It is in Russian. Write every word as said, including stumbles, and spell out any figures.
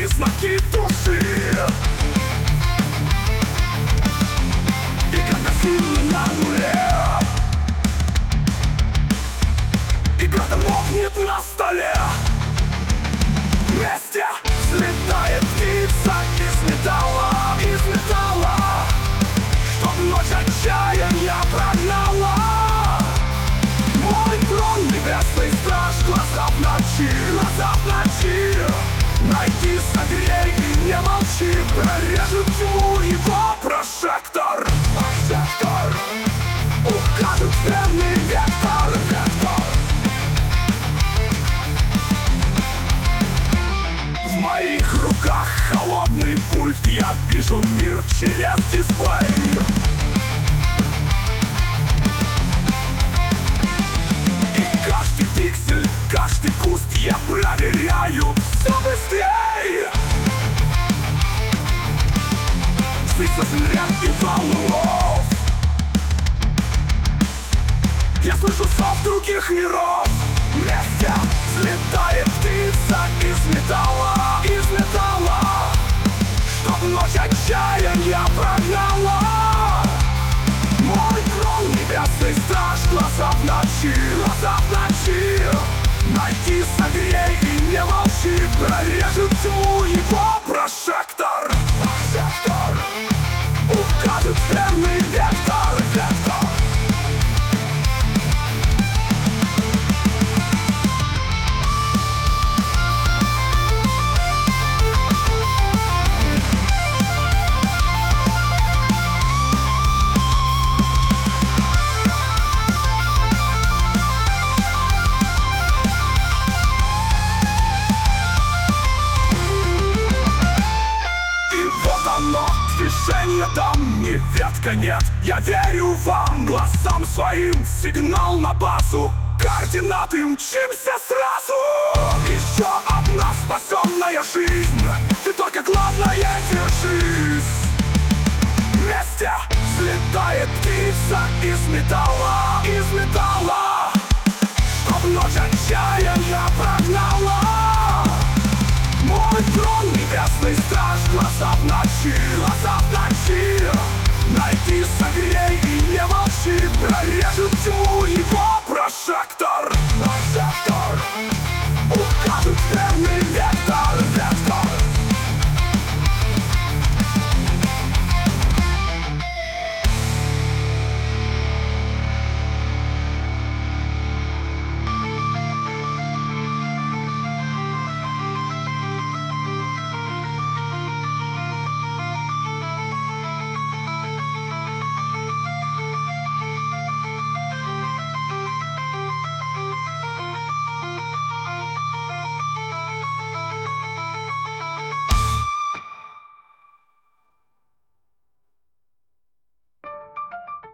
признаки души. И когда силы на нуле, и когда мокнет на столе, вместе слетает птица из металла, из металла, чтоб ночь отчаяния прогнала. Мой трон небесный страж, глаза в ночи, глаза в ночи. Найди, согрей и не молчи, прорежет тьму его прожектор. Прожектор укажет верный вектор, вектор. В моих руках холодный пульт, я вижу мир через дисплей. И каждый пиксель, каждый куст я проверяю все быстрее. Список ряд и валунов, я слышу сов других миров. Вместе слетает птица из металла, из металла, чтоб ночь отчаяния прогнала. Мой трон небесный страж, глаза в ночи, глаза в ночи. Найди, согрей и не молчи, прорежет тьму его прожектор. Прожектор укажет верный вектор, вектор. Движения там, ни ветка нет. Я верю вам, глазам своим. Сигнал на базу, координаты, мчимся сразу. Еще одна спасенная жизнь, ты только главное держись. Вместе слетает птица из металла, из металла, чтоб ночь отчаяния прогнала. Мой трон небесный страж, глаза в ночи, глаза в ночи. Найди, согрей и не молчи, прорежет тьму и